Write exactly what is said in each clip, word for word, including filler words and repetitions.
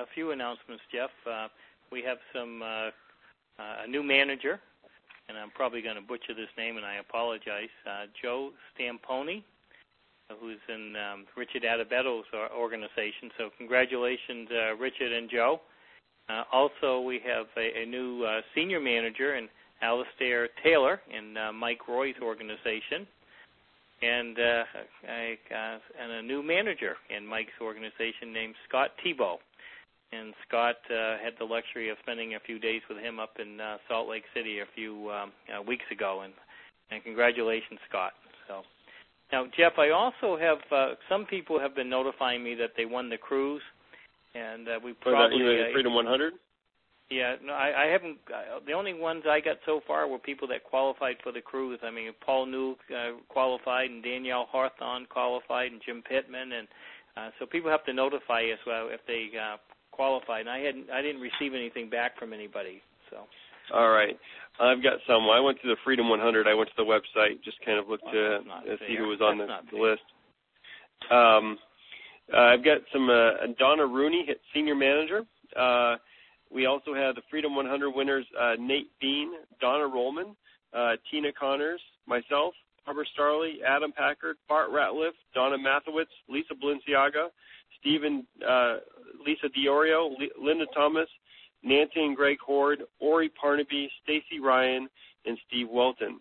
a few announcements, Jeff. Uh, we have some uh, uh, a new manager, and I'm probably going to butcher this name, and I apologize. Uh, Joe Stamponi, who's in um, Richard Adabetto's organization. So congratulations, uh, Richard and Joe. Uh, also, we have a, a new uh, senior manager in Alistair Taylor in uh, Mike Roy's organization, and uh, a, uh, and a new manager in Mike's organization named Scott Tebow. And Scott uh, had the luxury of spending a few days with him up in uh, Salt Lake City a few um, uh, weeks ago, and, and congratulations, Scott. So. Now, Jeff, I also have uh, some people have been notifying me that they won the cruise, and uh, we probably For the, uh, Freedom one hundred. Yeah, no, I, I haven't. Uh, the only ones I got so far were people that qualified for the cruise. I mean, Paul New uh, qualified, and Danielle Hawthorne qualified, and Jim Pittman, and uh, so people have to notify us well if they uh, qualified. And I hadn't, I didn't receive anything back from anybody. So. All right. I've got some. I went to the Freedom one hundred. I went to the website, just kind of looked well, to uh, see who was that's on the, the fair. list. Um, uh, I've got some uh, Donna Rooney, senior manager. Uh, we also have the Freedom one hundred winners, uh, Nate Bean, Donna Rollman, uh, Tina Connors, myself, Barbara Starley, Adam Packard, Bart Ratliff, Donna Mathewitz, Lisa Balenciaga, Stephen, uh, Lisa Diorio, L- Linda Thomas, Nancy and Greg Horde, Ori Parnaby, Stacy Ryan, and Steve Welton.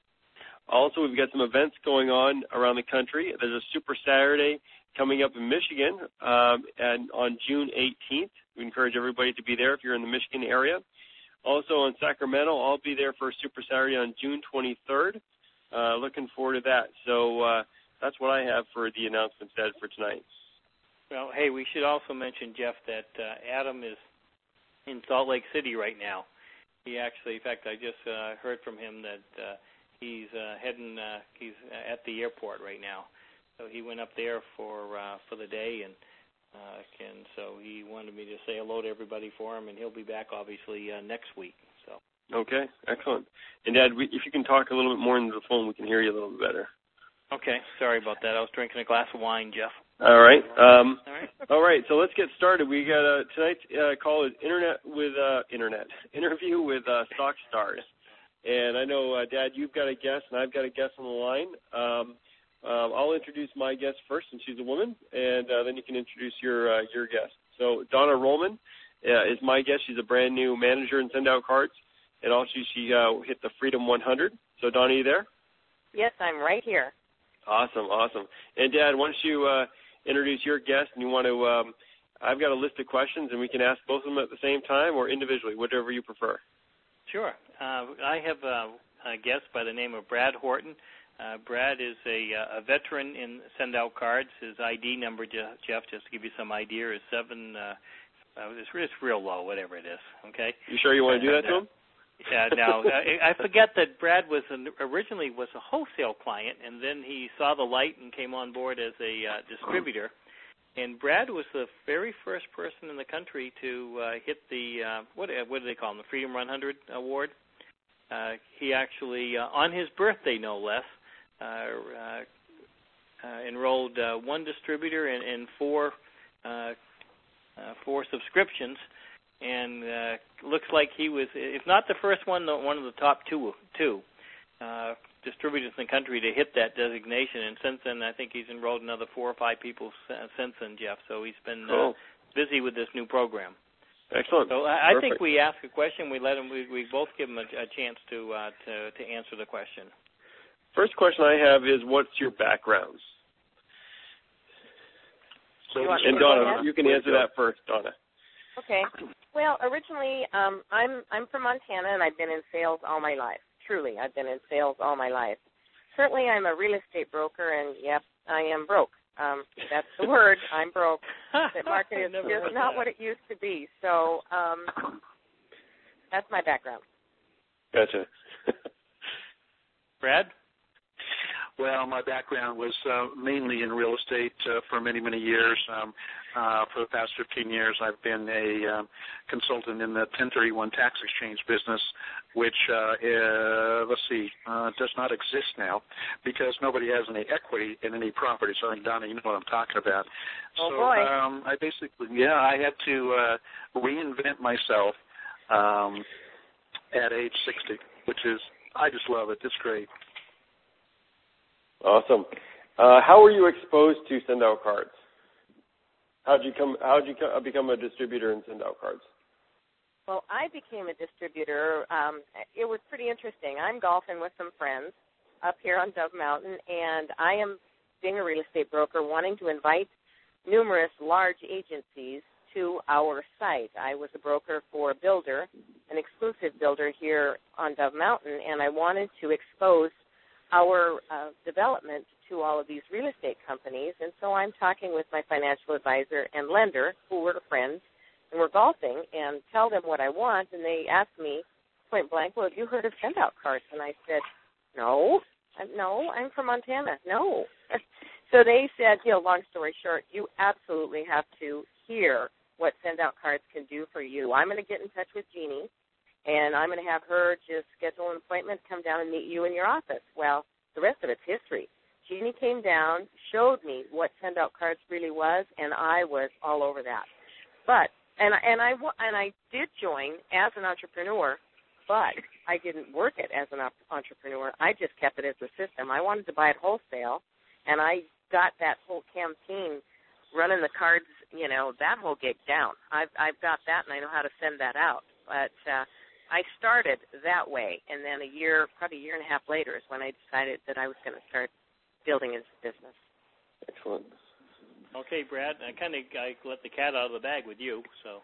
Also, we've got some events going on around the country. There's a Super Saturday coming up in Michigan um, and on June eighteenth. We encourage everybody to be there if you're in the Michigan area. Also in Sacramento, I'll be there for a Super Saturday on June twenty-third. Uh, looking forward to that. So uh, that's what I have for the announcements, Ed, for tonight. Well, hey, we should also mention, Jeff, that uh, Adam is in Salt Lake City right now. He actually, in fact, I just uh, heard from him that uh, he's uh, heading, uh, he's at the airport right now. So he went up there for uh, for the day, and uh, and so he wanted me to say hello to everybody for him, and he'll be back obviously uh, next week. So. Okay, excellent. And Dad, we, if you can talk a little bit more into the phone, we can hear you a little bit better. Okay, sorry about that. I was drinking a glass of wine, Jeff. All right. Um, all right. All right. So let's get started. We got uh, tonight's uh, call is internet with uh, internet interview with uh, Stock Stars, and I know uh, Dad, you've got a guest, and I've got a guest on the line. Um, um, I'll introduce my guest first, since she's a woman, and uh, then you can introduce your uh, your guest. So Donna Rollman uh, is my guest. She's a brand new manager in Send Out Cards, and also she uh, hit the Freedom one hundred. So Donna, are you there? Yes, I'm right here. Awesome, awesome. And Dad, why don't you uh, introduce your guest, and you want to, um, I've got a list of questions, and we can ask both of them at the same time or individually, whatever you prefer. Sure. Uh, I have a, a guest by the name of Brad Horton. Uh, Brad is a, a veteran in Send Out Cards. His I D number, Jeff, just to give you some idea, is seven, uh, uh, it's, it's real low, whatever it is, okay? You sure you want to do that to him? Yeah, now, I, I forget that Brad was an, originally was a wholesale client, and then he saw the light and came on board as a uh, distributor. And Brad was the very first person in the country to uh, hit the, uh, what, what do they call him, the Freedom one hundred Award. Uh, he actually, uh, on his birthday no less, uh, uh, uh, enrolled uh, one distributor and, and four, uh, uh, four subscriptions. And uh, looks like he was, if not the first one, one of the top two two uh, distributors in the country to hit that designation. And since then, I think he's enrolled another four or five people since then, Jeff. So he's been cool. uh, busy with this new program. Excellent. So I, I think we ask a question, we let him, we, we both give him a, a chance to, uh, to to answer the question. First question I have is, what's your background? So, and Donna, you can answer that first, Donna. Okay. Well, originally, um, I'm I'm from Montana, and I've been in sales all my life. Truly, I've been in sales all my life. Certainly, I'm a real estate broker, and yep, I am broke. Um, that's the word. I'm broke. The market is just not that. what it used to be. So um, that's my background. Gotcha. Brad? Well, my background was uh, mainly in real estate uh, for many, many years. Um, uh, for the past fifteen years, I've been a um, consultant in the ten thirty-one tax exchange business, which, uh, uh, let's see, uh, does not exist now because nobody has any equity in any property. So, I think, Donna, you know what I'm talking about. Oh, so, boy. Um, I basically, yeah, I had to uh, reinvent myself um, at age sixty, which is, I just love it. It's great. Awesome. Uh, how were you exposed to send out cards? How'd you come? How'd you co- become a distributor and send out cards? Well, I became a distributor. Um, it was pretty interesting. I'm golfing with some friends up here on Dove Mountain, and I am, being a real estate broker, wanting to invite numerous large agencies to our site. I was a broker for a builder, an exclusive builder here on Dove Mountain, and I wanted to expose our uh, development to all of these real estate companies. And so I'm talking with my financial advisor and lender, who were friends, and we're golfing, and tell them what I want, and they ask me point blank, well, have you heard of send-out cards? And I said, no, I'm, no, I'm from Montana, no. So they said, you know, long story short, you absolutely have to hear what send-out cards can do for you. I'm going to get in touch with Jeannie, and I'm going to have her just schedule an appointment, come down and meet you in your office. Well, the rest of it's history. Jeannie came down, showed me what send-out cards really was, and I was all over that. But and I, and I and I did join as an entrepreneur, but I didn't work it as an entrepreneur. I just kept it as a system. I wanted to buy it wholesale, and I got that whole campaign running the cards, you know, that whole gig down. I've I've got that, and I know how to send that out. But uh, I started that way, and then a year, probably a year and a half later, is when I decided that I was going to start building his business. Excellent. Okay, Brad, I kind of I let the cat out of the bag with you, so.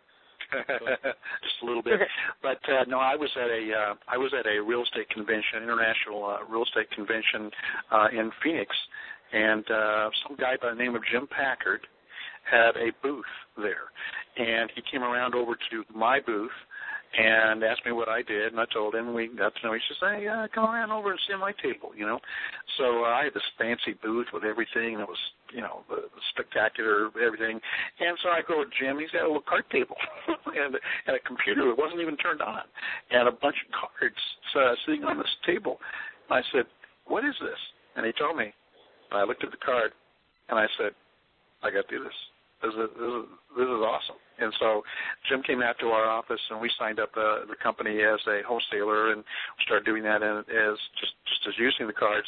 Just a little bit, but uh, no, I was at a uh, I was at a real estate convention, international uh, real estate convention uh, in Phoenix, and uh, some guy by the name of Jim Packard had a booth there, and he came around over to my booth and asked me what I did, and I told him. We got to know. He says, "Hey, uh, come around over and sit at my table," you know. So uh, I had this fancy booth with everything, and it was, you know, the, the spectacular everything. And so I go to Jim. He's got a little card table and, and a computer that wasn't even turned on, and a bunch of cards uh, sitting on this table. And I said, "What is this?" And he told me. And I looked at the card, and I said, "I got to do this. This is, this is this is awesome." And so Jim came out to our office, and we signed up uh, the company as a wholesaler, and we started doing that as just just as using the cards.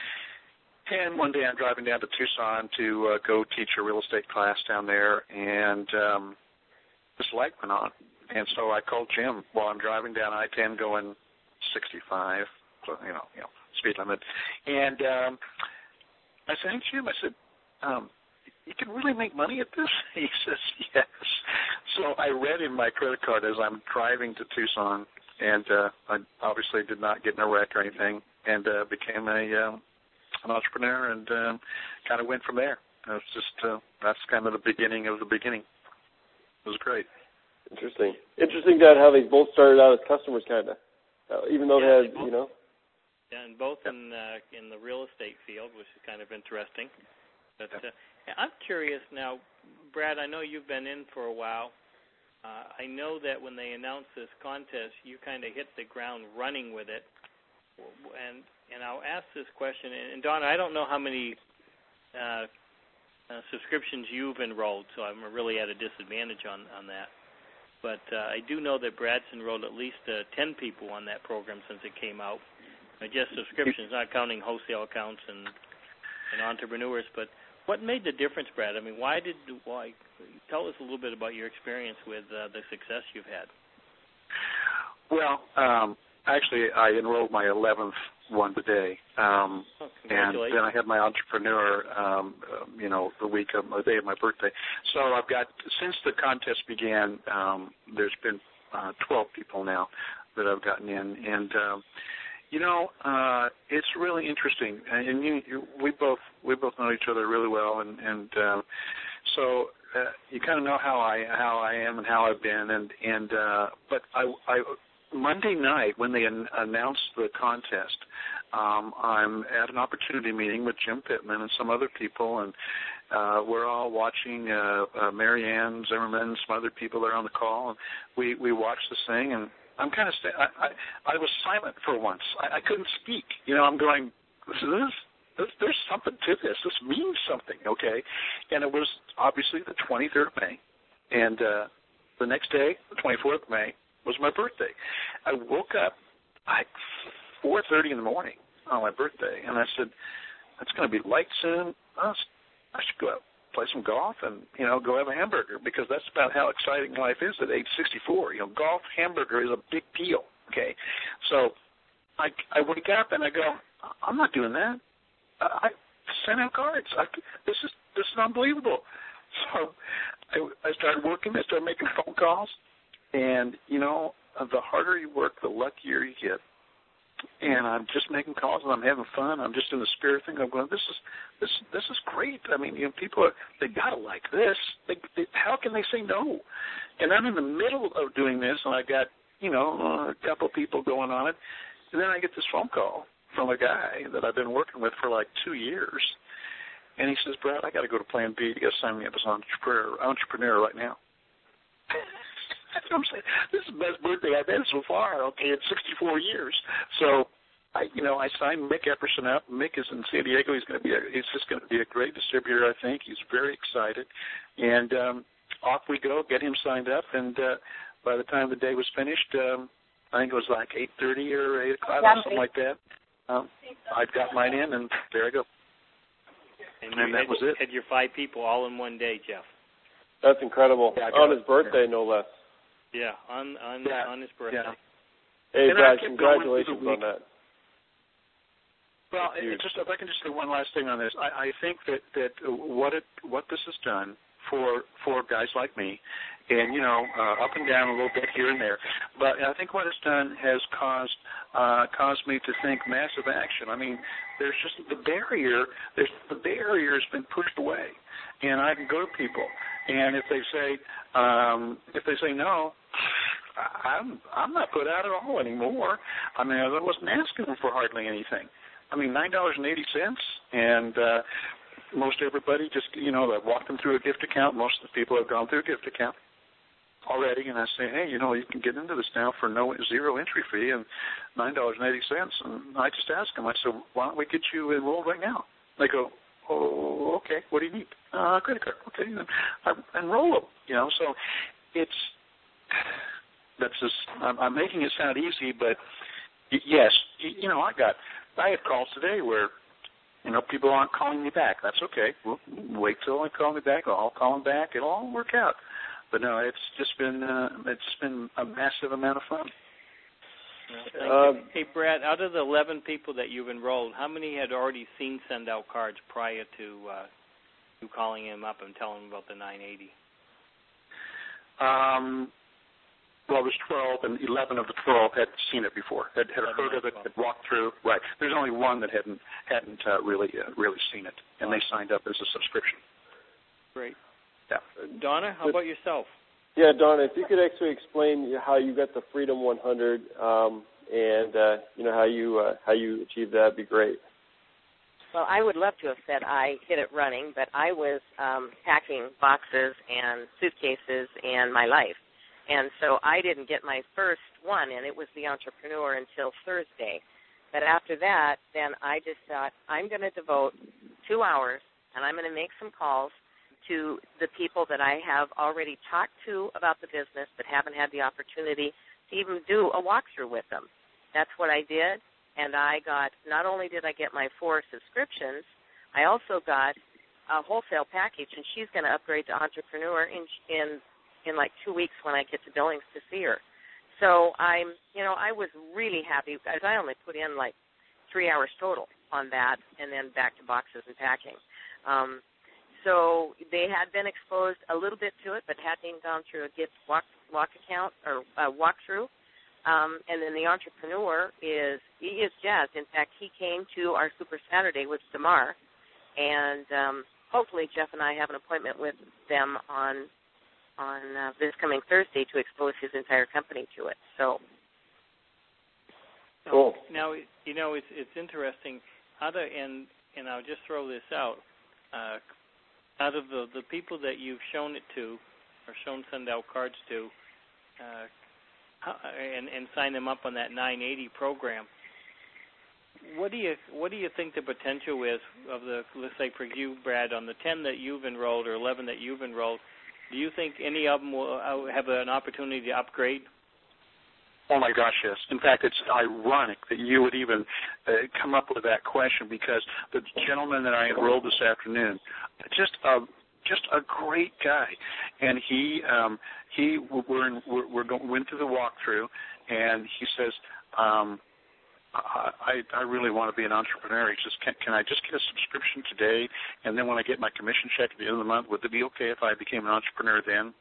And one day I'm driving down to Tucson to uh, go teach a real estate class down there, and um, this light went on. And so I called Jim while I'm driving down I ten going sixty-five, so, you know, you know, speed limit. And um, I said, "Hey, Jim," I said, um, "you can really make money at this?" He says, "Yes." So I read in my credit card as I'm driving to Tucson, and uh, I obviously did not get in a wreck or anything, and uh, became a um, an entrepreneur, and um, kind of went from there. It was just uh, that's kind of the beginning of the beginning. It was great. Interesting. Interesting that how they both started out as customers, kind of, uh, even though yeah, they had, both, you know. Yeah, and both in uh, in the real estate field, which is kind of interesting. But uh, I'm curious now, Brad. I know you've been in for a while. Uh, I know that when they announced this contest, you kind of hit the ground running with it. And and I'll ask this question. And Donna, I don't know how many uh, uh, subscriptions you've enrolled, so I'm really at a disadvantage on, on that. But uh, I do know that Brad's enrolled at least uh, ten people on that program since it came out. Uh, just subscriptions, not counting wholesale accounts and, and entrepreneurs. But what made the difference, Brad? I mean, why did why? Tell us a little bit about your experience with uh, the success you've had. Well, um, actually, I enrolled my eleventh one today, um, oh, and then I had my entrepreneur, um, uh, you know, the week of the day of my birthday. So I've got since the contest began, um, there's been uh, twelve people now that I've gotten in, and um, you know, uh, it's really interesting. And you, you, we both we both know each other really well, and and uh, so uh, you kind of know how I how I am and how I've been, and and uh, but I I. Monday night, when they an- announced the contest, um, I'm at an opportunity meeting with Jim Pittman and some other people, and uh, we're all watching uh, uh, Mary Ann Zimmerman, some other people that are on the call, and we, we watch this thing, and I'm kind of, sta- I, I, I was silent for once. I, I couldn't speak. You know, I'm going, this is, this, there's something to this. This means something, okay? And it was obviously the twenty-third of May, and uh, the next day, the twenty-fourth of May, was my birthday. I woke up like four thirty in the morning on my birthday, and I said, it's going to be light soon. I should go out, play some golf, and, you know, go have a hamburger, because that's about how exciting life is at age sixty-four. You know, golf, hamburger is a big deal, okay? So I, I wake up, and I go, I'm not doing that. I, I sent out cards. I, this is this is unbelievable. So I, I started working. I started making phone calls, and, you know, the harder you work, the luckier you get. And I'm just making calls, and I'm having fun. I'm just in the spirit thing. I'm going, this is this this is great. I mean, you know, people are, they gotta like this. They, they, how can they say no? And I'm in the middle of doing this, and I got, you know, a couple of people going on it, and then I get this phone call from a guy that I've been working with for like two years, and he says, Brad, I got to go to Plan B. You got to sign me up as an entrepreneur, entrepreneur right now. That's what I'm saying. This is the best birthday I've had so far, okay, in sixty-four years. So, I, you know, I signed Mick Epperson up. Mick is in San Diego. He's going to be, a, he's just going to be a great distributor, I think. He's very excited. And um, off we go, get him signed up. And uh, by the time the day was finished, um, I think it was like eight thirty or eight o'clock or something like that. Um, I'd got mine in, and there I go. And, and that had, was it. Had your five people all in one day, Jeff. That's incredible. Yeah, on his birthday, no less. Yeah, on on yeah. on his birthday. Yeah. Hey, and Brad, congratulations on that. Well, it, just if I can just say one last thing on this, I, I think that that what it what this has done for for guys like me, and you know, uh, up and down a little bit here and there, but I think what it's done has caused uh, caused me to think massive action. I mean, there's just the barrier. There's the barrier has been pushed away, and I can go to people, and if they say um, if they say no, I'm I'm not put out at all anymore. I mean, I wasn't asking them for hardly anything. I mean, nine dollars and eighty cents, and uh, most everybody just, you know, I've walked them through a gift account. Most of the people have gone through a gift account already, and I say, hey, you know, you can get into this now for no zero entry fee and nine dollars and eighty cents. And I just ask them, I said, why don't we get you enrolled right now? They go, oh, okay, what do you need? Uh, credit card. Okay, then I enroll them, you know. So it's, that's just, I'm, I'm making it sound easy, but yes, you know, I got, I had calls today where, you know, people aren't calling me back. That's okay. We'll wait till they call me back. I'll call them back. It'll all work out. But no, it's just been uh, it's been a massive amount of fun. Well, um, hey, Brad, out of the eleven people that you've enrolled, how many had already seen send out cards prior to uh, you calling him up and telling him about the nine eighty? Um. Well, there's twelve, and eleven of the twelve had seen it before, had, had heard of it, had walked through. Right. There's only one that hadn't hadn't uh, really uh, really seen it, and they signed up as a subscription. Great. Yeah. Donna, how about yourself? Yeah, Donna, if you could actually explain how you got the Freedom one hundred um, and uh, you know how you uh, how you achieved that, would be great. Well, I would love to have said I hit it running, but I was um, packing boxes and suitcases and my life. And so I didn't get my first one, and it was the Entrepreneur until Thursday. But after that, then I just thought, I'm going to devote two hours, and I'm going to make some calls to the people that I have already talked to about the business but haven't had the opportunity to even do a walkthrough with them. That's what I did, and I got, not only did I get my four subscriptions, I also got a wholesale package, and she's going to upgrade to Entrepreneur in in in like two weeks when I get to Billings to see her. So I'm, you know, I was really happy because I only put in like three hours total on that and then back to boxes and packing. Um, so they had been exposed a little bit to it, but hadn't gone through a gift walk, walk account or uh, walkthrough. Um, and then the Entrepreneur is, he is jazzed. In fact, he came to our Super Saturday with Damar, and um, hopefully Jeff and I have an appointment with them on on uh, this coming Thursday to expose his entire company to it. So Cool. Now, you know, it's it's interesting. Other and and I'll just throw this out. Uh, out of the the people that you've shown it to, or shown send out cards to, uh, how, and and sign them up on that nine eighty program. What do you what do you think the potential is of the, let's say for you, Brad, on the ten that you've enrolled or eleven that you've enrolled? Do you think any of them will have an opportunity to upgrade? Oh, my gosh, yes. In fact, it's ironic that you would even uh, come up with that question, because the gentleman that I enrolled this afternoon, just a, just a great guy. And he um, he we're, in, we're, we're going, went through the walkthrough, and he says, um, I, I really want to be an entrepreneur. He says, can, can I just get a subscription today, and then when I get my commission check at the end of the month, would it be okay if I became an entrepreneur then?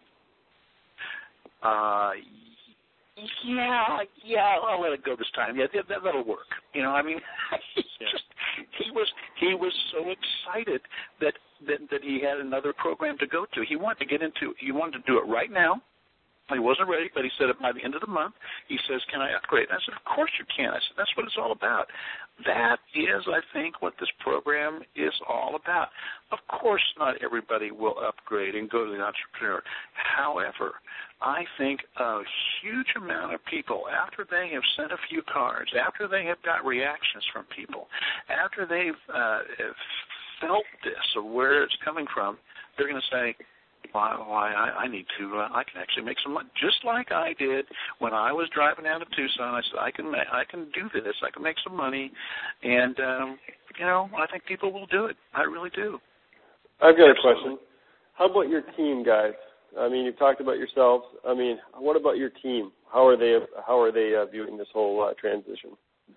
Uh Yeah, yeah, I'll let it go this time. Yeah, that, that'll work. You know, I mean, he just he was he was so excited that, that that he had another program to go to. He wanted to get into. He wanted to do it right now. He wasn't ready, but he said by the end of the month, he says, "Can I upgrade?" And I said, "Of course you can." I said, "That's what it's all about." That is, I think, what this program is all about. Of course, not everybody will upgrade and go to the entrepreneur. However, I think a huge amount of people, after they have sent a few cards, after they have got reactions from people, after they've uh, felt this or where it's coming from, they're going to say, Why, why I, I need to, uh, I can actually make some money. Just like I did when I was driving down to Tucson. I said, I can I can do this. I can make some money. And, um, you know, I think people will do it. I really do. I've got a question. How about your team, guys? I mean, you've talked about yourselves. I mean, what about your team? How are they, how are they uh, viewing this whole uh, transition?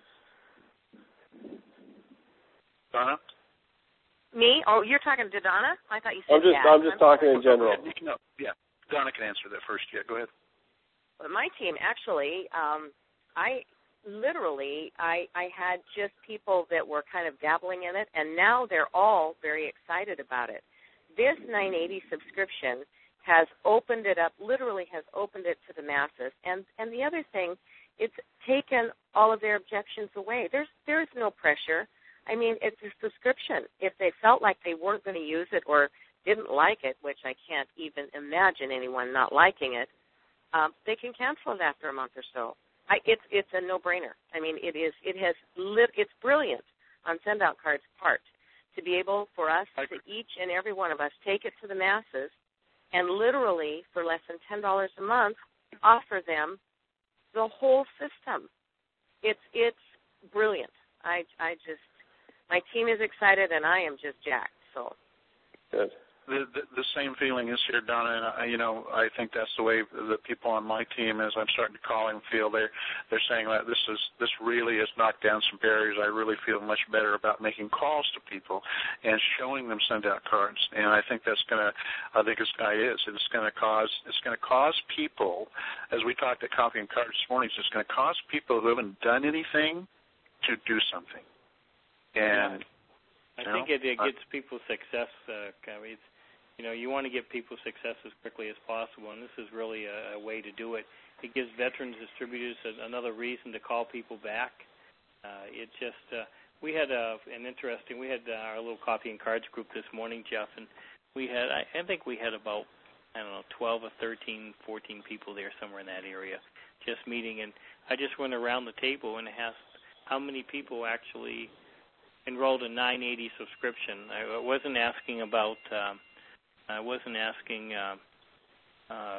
Donna? Me? Oh, you're talking to Donna? I thought you said I'm just, Jack. I'm just I'm talking sorry. in general. No, yeah, Donna can answer that first. Yeah, go ahead. My team, actually, um, I literally, I, I had just people that were kind of dabbling in it, and now they're all very excited about it. This nine eighty subscription has opened it up, literally has opened it to the masses. And, and the other thing, it's taken all of their objections away. There's, there's no pressure. I mean, it's a subscription. If they felt like they weren't going to use it or didn't like it, which I can't even imagine anyone not liking it, um, they can cancel it after a month or so. I, it's it's a no-brainer. I mean, it is. It has. Lit, it's brilliant on Send Out Cards' part to be able for us to each and every one of us take it to the masses and literally for less than ten dollars a month offer them the whole system. It's it's brilliant. I I just. My team is excited, and I am just jacked. So, good. The, the, the same feeling is here, Donna, and I, you know, I think that's the way the people on my team, as I'm starting to call and feel, they're they're saying that this is this really has knocked down some barriers. I really feel much better about making calls to people and showing them Send Out Cards, and I think that's gonna, I think this guy is. It's gonna cause it's gonna cause people, as we talked at Coffee and Cards this morning, it's gonna cause people who haven't done anything to do something. And I think it, it gets people success. Uh, it's, you know, you want to get people success as quickly as possible, and this is really a, a way to do it. It gives veterans distributors a, another reason to call people back. Uh, it just uh, we had a, an interesting. We had our little Coffee and Cards group this morning, Jeff, and we had I, I think we had about I don't know twelve or thirteen, fourteen people there somewhere in that area, just meeting. And I just went around the table and asked how many people actually enrolled a nine eighty subscription. I wasn't asking about. Um, I wasn't asking. Uh, uh,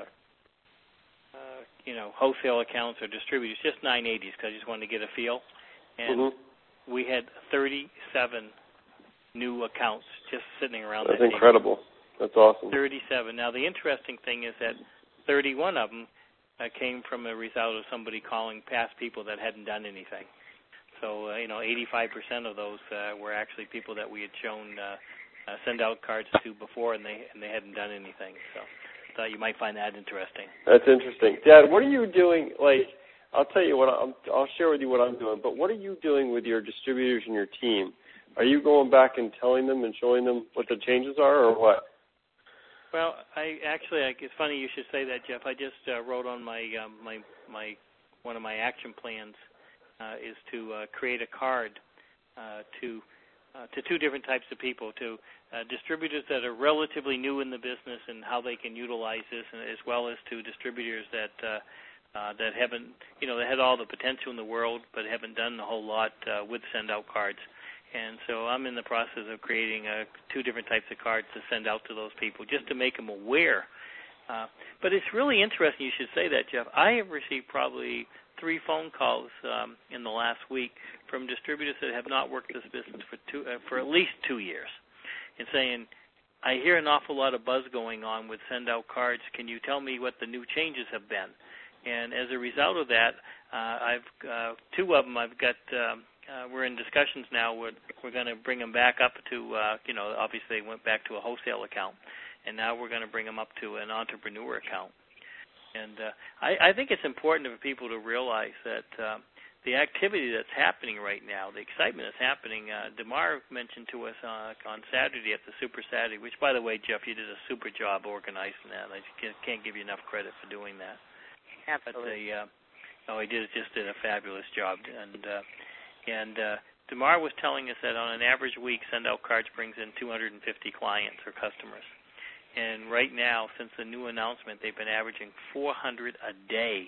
uh, you know, wholesale accounts or distributors. Just nine eighties because I just wanted to get a feel. And mm-hmm. we had thirty-seven new accounts just sitting around. That's that incredible. table. That's awesome. thirty-seven. Now the interesting thing is that thirty-one of them uh, came from a result of somebody calling past people that hadn't done anything. So, uh, you know, eighty-five percent of those uh, were actually people that we had shown uh, uh, Send Out Cards to before, and they and they hadn't done anything. So I thought you might find that interesting. That's interesting. Dad, what are you doing? Like, I'll tell you what, I'm, I'll share with you what I'm doing, but what are you doing with your distributors and your team? Are you going back and telling them and showing them what the changes are, or what? Well, I actually, I, it's funny you should say that, Jeff. I just uh, wrote on my, um, my, my, one of my action plans uh, is to uh, create a card uh, to uh, to two different types of people, to uh, distributors that are relatively new in the business and how they can utilize this, and as well as to distributors that uh, uh, that haven't, you know, they had all the potential in the world but haven't done a whole lot uh, with send-out cards. And so I'm in the process of creating uh, two different types of cards to send out to those people just to make them aware. Uh, but it's really interesting you should say that, Jeff. I have received probably three phone calls um, in the last week from distributors that have not worked this business for two, uh, for at least two years, and saying, I hear an awful lot of buzz going on with send-out cards. Can you tell me what the new changes have been? And as a result of that, uh, I've uh, two of them I've got. Um, uh, we're in discussions now. We're, we're going to bring them back up to, uh, you know, obviously they went back to a wholesale account, and now we're going to bring them up to an entrepreneur account. And uh, I, I think it's important for people to realize that uh, the activity that's happening right now, the excitement that's happening, uh, DeMar mentioned to us uh, on Saturday at the Super Saturday, which, by the way, Jeff, you did a super job organizing that. I can't, can't give you enough credit for doing that. Absolutely. But, uh, oh, he did, just did a fabulous job. And uh, and uh, DeMar was telling us that on an average week, Send-Out Cards brings in two hundred fifty clients or customers. And right now, since the new announcement, they've been averaging four hundred a day.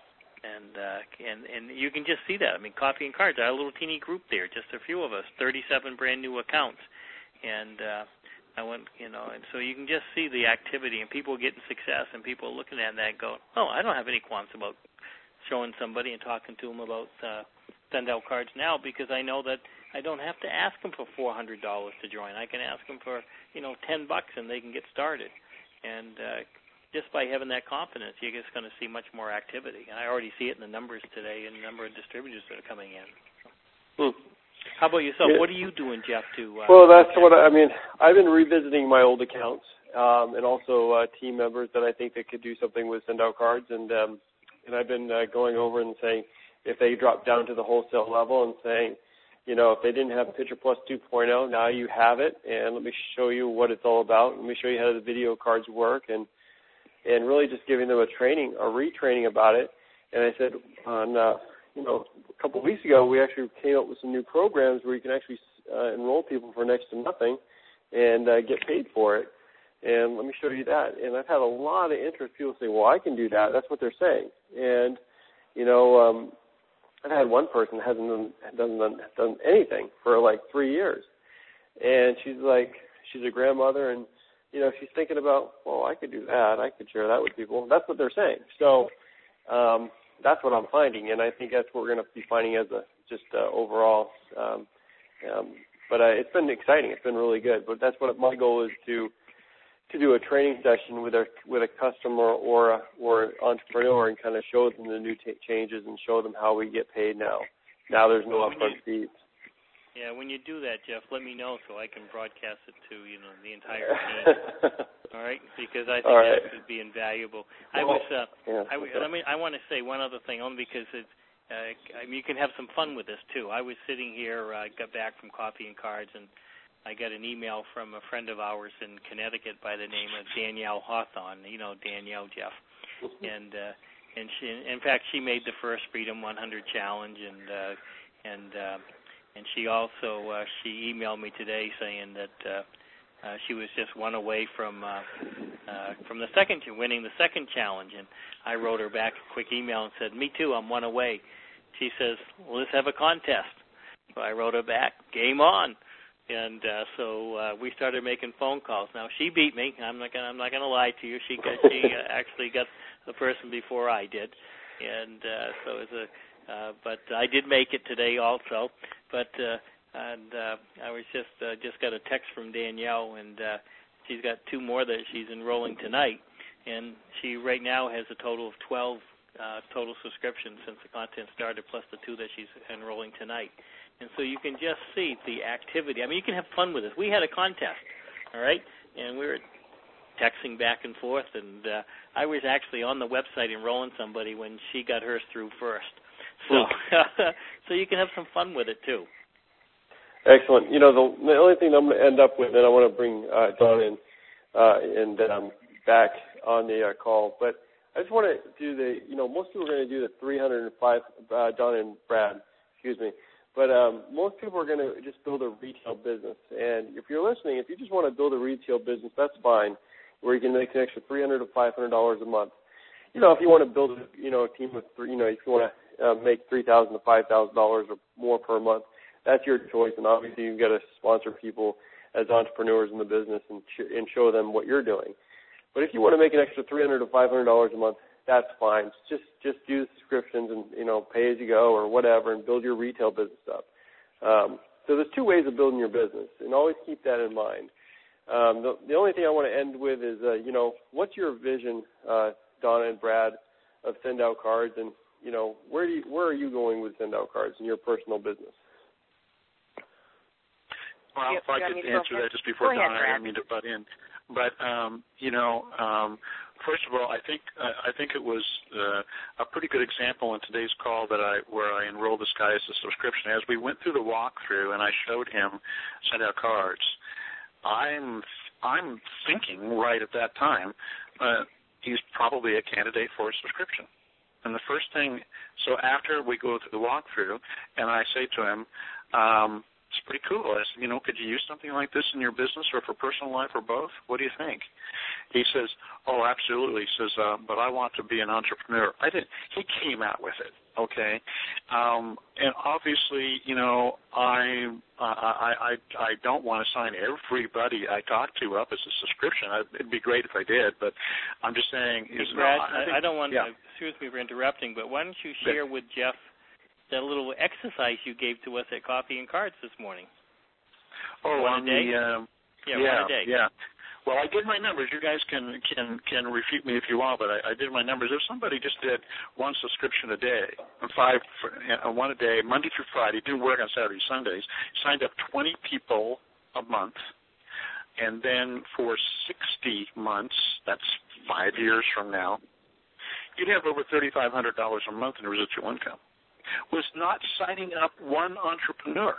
And uh, and and you can just see that. I mean, Coffee and Cards, our little teeny group there, just a few of us, thirty-seven brand new accounts. And uh, I went, you know, and so you can just see the activity and people getting success and people looking at that and go, oh, I don't have any qualms about showing somebody and talking to them about uh, Send-Out Cards now, because I know that I don't have to ask them for four hundred dollars to join. I can ask them for, you know, ten bucks and they can get started. And uh, just by having that confidence, you're just going to see much more activity. And I already see it in the numbers today and the number of distributors that are coming in. Hmm. How about yourself? Yeah. What are you doing, Jeff, to... Uh, well, that's what I, I mean. I've been revisiting my old accounts um, and also uh, team members that I think that could do something with Send-Out Cards. And, um, and I've been uh, going over and saying, if they drop down to the wholesale level and saying, you know, if they didn't have Pitcher Plus two point oh, now you have it, and let me show you what it's all about. Let me show you how the video cards work, and and really just giving them a training, a retraining about it. And I said, on uh, you know, a couple of weeks ago, we actually came up with some new programs where you can actually uh, enroll people for next to nothing and uh, get paid for it. And let me show you that. And I've had a lot of interest. People say, well, I can do that. That's what they're saying. And, you know, um, I've had one person that hasn't done, hasn't done, done anything for like three years. And she's like, she's a grandmother, and, you know, she's thinking about, well, I could do that. I could share that with people. That's what they're saying. So um, that's what I'm finding, and I think that's what we're going to be finding as a just uh, overall. Um, um, but uh, it's been exciting. It's been really good. But that's what my goal is to to do a training session with a with a customer or a, or entrepreneur and kind of show them the new t- changes and show them how we get paid now. Now there's no upfront fees. Yeah, when you do that, Jeff, let me know so I can broadcast it to, you know, the entire team. All right, because I think right. that could be invaluable. I was, uh, yeah, I, okay. let me, I want to say one other thing, only because it's, uh, I mean, you can have some fun with this too. I was sitting here, I uh, got back from Coffee and Cards, and I got an email from a friend of ours in Connecticut by the name of Danielle Hawthorne. You know Danielle, Jeff, and uh, and she, in fact, she made the first Freedom one hundred challenge, and uh, and. Uh, And she also uh, she emailed me today saying that uh, uh, she was just one away from uh, uh, from the second winning the second challenge. And I wrote her back a quick email and said, "Me too, I'm one away." She says, well, "Let's have a contest." So I wrote her back, "Game on." And uh, so uh, we started making phone calls. Now she beat me. I'm not gonna I'm not gonna lie to you. She got, she uh, actually got the person before I did, and uh, so it was a. Uh, but I did make it today also. But uh, and uh, I was just uh, just got a text from Danielle, and uh, she's got two more that she's enrolling tonight, and she right now has a total of twelve uh, total subscriptions since the content started, plus the two that she's enrolling tonight. And so you can just see the activity. I mean, you can have fun with this. We had a contest, all right, and we were texting back and forth, and uh, I was actually on the website enrolling somebody when she got hers through first. So, so you can have some fun with it too. Excellent. You know, the, the only thing I'm going to end up with, and I want to bring uh, Don in uh, and um, back on the uh, call, but I just want to do the, you know, most people are going to do the three hundred five, uh, Don and Brad, excuse me. But um, most people are going to just build a retail business. And if you're listening, if you just want to build a retail business, that's fine, where you can make an extra three hundred dollars to five hundred dollars a month. You know, if you want to build, a, you know, a team of three, you know, if you want to uh, make three thousand dollars to five thousand dollars or more per month, that's your choice. And obviously, you've got to sponsor people as entrepreneurs in the business and, sh- and show them what you're doing. But if you want to make an extra three hundred dollars to five hundred dollars a month, that's fine. Just just do subscriptions and, you know, pay as you go or whatever, and build your retail business up. Um, so there's two ways of building your business, and always keep that in mind. Um, the, the only thing I want to end with is, uh, you know, what's your vision, uh, Donna and Brad, of Send Out Cards, and, you know, where do you, where are you going with Send Out Cards in your personal business? Well, if I could answer that just before Donna, I didn't mean to butt in. But, um, you know, um, first of all, I think uh, I think it was uh, a pretty good example in today's call that I where I enrolled this guy as a subscription. As we went through the walkthrough and I showed him Send Out Cards, I'm I'm thinking right at that time uh, he's probably a candidate for a subscription. And the first thing, so after we go through the walkthrough, and I say to him, um, it's pretty cool. I said, you know, could you use something like this in your business or for personal life or both? What do you think? He says, oh, absolutely. He says, uh, but I want to be an entrepreneur. I didn't. He came out with it, okay? Um, and obviously, you know, I, I I I don't want to sign everybody I talk to up as a subscription. I, it'd be great if I did, but I'm just saying. Is Brad, no, I, I, think, I don't want yeah. to, excuse me for interrupting, but why don't you share with Jeff that little exercise you gave to us at Coffee and Cards this morning? Oh, one on a day? the um, yeah, yeah, one a day. yeah. Well, I did my numbers. You guys can can can refute me if you want, but I, I did my numbers. If somebody just did one subscription a day, five for, uh, one a day, Monday through Friday, didn't work on Saturdays, Sundays, signed up twenty people a month, and then for sixty months, that's five years from now, you'd have over thirty-five hundred dollars a month in residual income. Was not signing up one entrepreneur.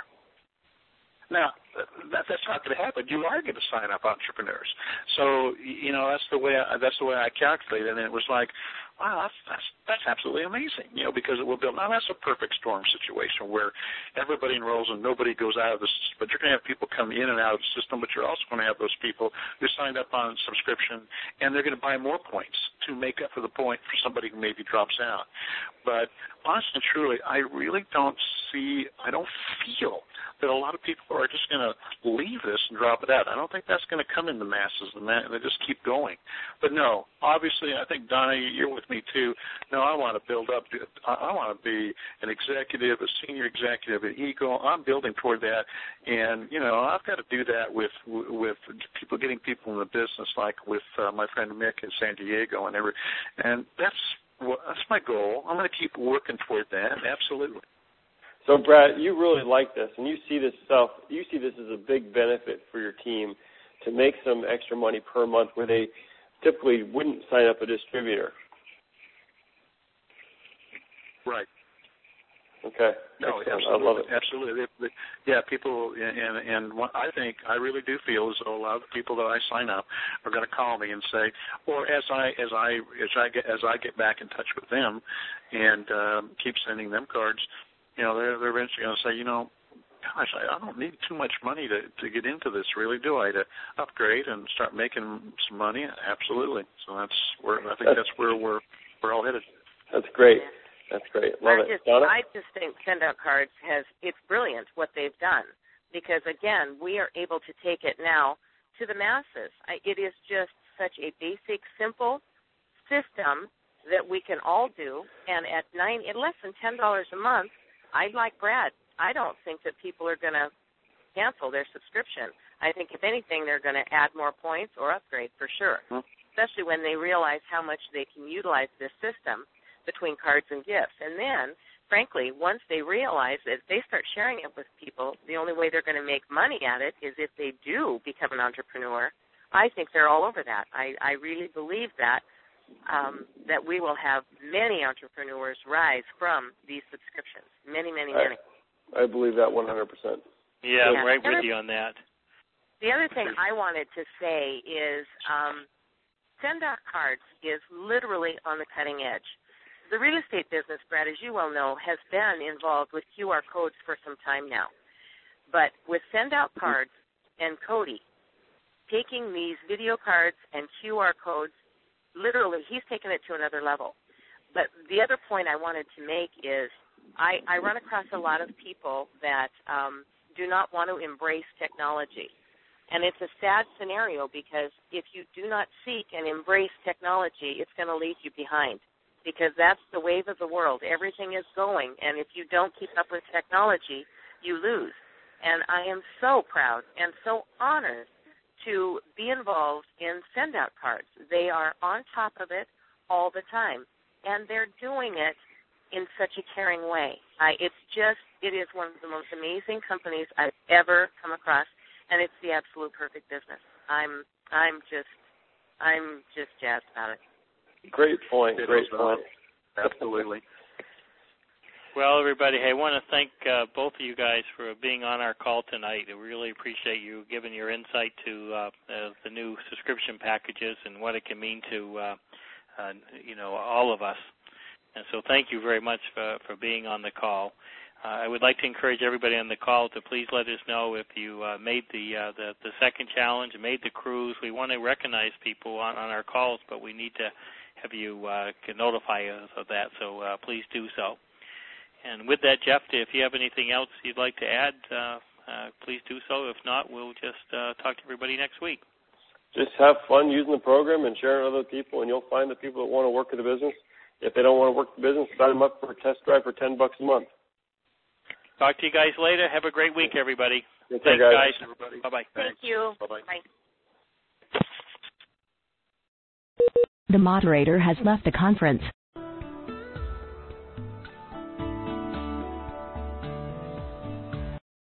Now, that, that's not going to happen. You are going to sign up entrepreneurs. So, you know, that's the way I, that's the way I calculated, and it was like, wow, that's, that's that's absolutely amazing, you know, because it will build. Now, that's a perfect storm situation where everybody enrolls and nobody goes out of the system, but you're going to have people come in and out of the system, but you're also going to have those people who signed up on subscription, and they're going to buy more points to make up for the point for somebody who maybe drops out. But honestly and truly, I really don't see, I don't feel that a lot of people are just going to leave this and drop it out. I don't think that's going to come in the masses. They just keep going. But no, obviously, I think, Donna, you're with me too. No, I want to build up. I want to be an executive, a senior executive at Eagle. I'm building toward that. And, you know, I've got to do that with with people, getting people in the business, like with uh, my friend Mick in San Diego and every. And that's, well, that's my goal. I'm going to keep working toward that, absolutely. So, Brad, you really like this, and you see this stuff. You see this as a big benefit for your team to make some extra money per month where they typically wouldn't sign up a distributor. Right. Okay. No, Excellent. absolutely. I love it. Absolutely. They, they, yeah, people, and and what I think, I really do feel as though a lot of the people that I sign up are going to call me and say, or as I as I as I get as I get back in touch with them, and um, keep sending them cards, you know, they're they're eventually going to say, you know, gosh, I, I don't need too much money to to get into this, really, do I? To upgrade and start making some money? Absolutely. So that's where I think that's, that's where we're we're all headed. That's great. That's great. Love I it. just, Donna? I just think Send Out Cards has, it's brilliant what they've done because, again, we are able to take it now to the masses. I, it is just such a basic, simple system that we can all do, and at nine, at less than ten dollars a month, I like Brad. I don't think that people are going to cancel their subscription. I think, if anything, they're going to add more points or upgrade for sure, mm-hmm. especially when they realize how much they can utilize this system between cards and gifts. And then, frankly, once they realize that if they start sharing it with people, the only way they're going to make money at it is if they do become an entrepreneur. I think they're all over that. I, I really believe that, um, that we will have many entrepreneurs rise from these subscriptions. Many, many, many. I, I believe that one hundred percent. Yeah, yeah. I'm right with you on that. The other thing I wanted to say is um, Send Out Cards is literally on the cutting edge. the real estate business, Brad, as you well know, has been involved with Q R codes for some time now. But with send-out cards and Cody, taking these video cards and Q R codes, literally, he's taken it to another level. But the other point I wanted to make is I, I run across a lot of people that um, do not want to embrace technology. And it's a sad scenario because if you do not seek and embrace technology, it's going to leave you behind because that's the wave of the world. Everything is going, and if you don't keep up with technology, you lose. And I am so proud and so honored to be involved in send-out cards. They are on top of it all the time, and they're doing it in such a caring way. I, it's just, it is one of the most amazing companies I've ever come across, and it's the absolute perfect business. I'm, I'm just, I'm just jazzed about it. Great point. It Great is, point. Uh, absolutely. Well, everybody, hey, I want to thank uh, both of you guys for being on our call tonight. I really appreciate you giving your insight to uh, uh, the new subscription packages and what it can mean to, uh, uh, you know, all of us. And so thank you very much for, for being on the call. Uh, I would like to encourage everybody on the call to please let us know if you uh, made the, uh, the the second challenge, made the cruise. We want to recognize people on, on our calls, but we need to have you uh, notify us of that, so uh, please do so. And with that, Jeff, if you have anything else you'd like to add, uh, uh, please do so. If not, we'll just uh, talk to everybody next week. Just have fun using the program and sharing with other people, and you'll find the people that want to work in the business. If they don't want to work in the business, sign them up for a test drive for ten bucks a month. Talk to you guys later. Have a great week, everybody. Good Thanks, guys. guys. Everybody. Bye-bye. Thank you. Bye-bye. Bye. The moderator has left the conference.